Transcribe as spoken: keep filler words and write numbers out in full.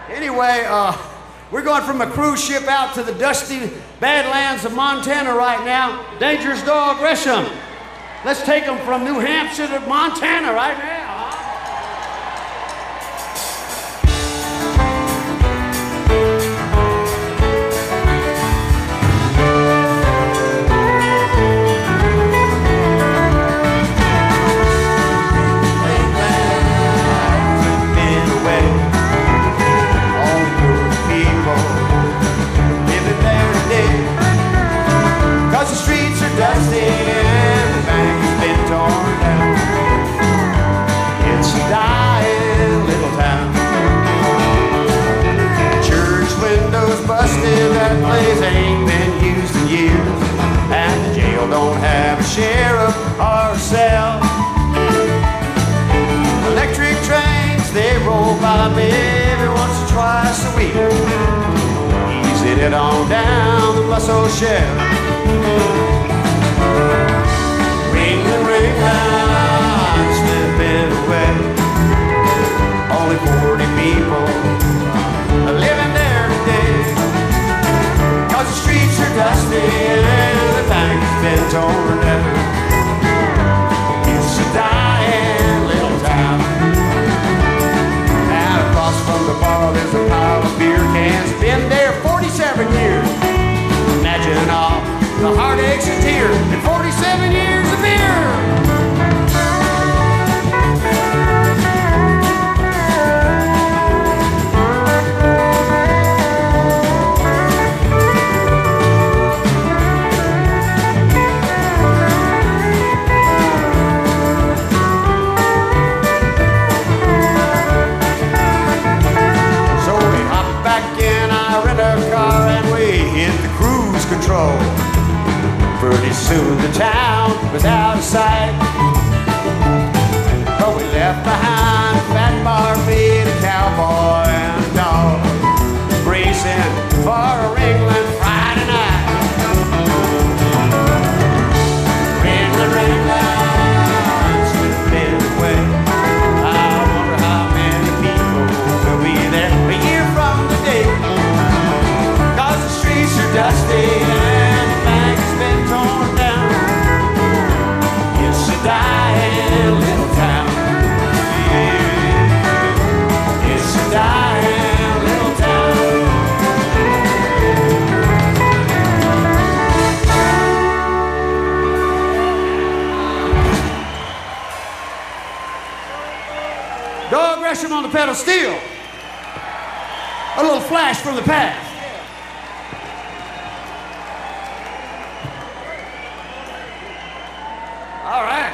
Anyway, uh, we're going from a cruise ship out to the dusty badlands of Montana right now. Dangerous Dog Gresham. Let's take them from New Hampshire to Montana right now. Dusty and the bank has been torn down. It's a dying little town. Church windows busted, that place ain't been used in years, and the jail don't have a sheriff or a cell. Electric trains, they roll by maybe once or twice a week. Easy it on down the Muscle Shell. Ringling, ringling, slipping away. Only forty people are living there today. Cause the streets are dusty and the bank has been torn down. It's a dying little town. And across from the bar there's a pile of beer cans. Been there forty-seven years. Imagine all the heartaches and tears in forty-seven years of beer. So we hop back in, I rent a car and we hit the cruise control. Pretty soon the town was out of sight, but we left behind a fat bar-feed, a cowboy and a dog, racing for a Ringling Friday night. Ringling, Ringling, slipping away. I wonder how many people will be there a year from today. Cause the streets are dusty and the bank has been torn down. It's a dying little town. Yeah. It's a dying little town. Dog Gresham on the pedal steel. A little flash from the past. All right.